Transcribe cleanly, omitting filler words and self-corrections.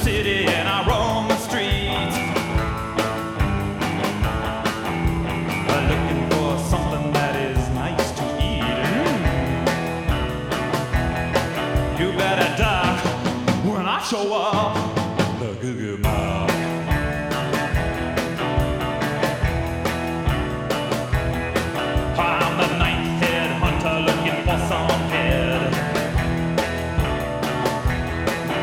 city and I roam the streets, looking for something that is nice to eat. You better duck when I show up. The Goo Goo Mob.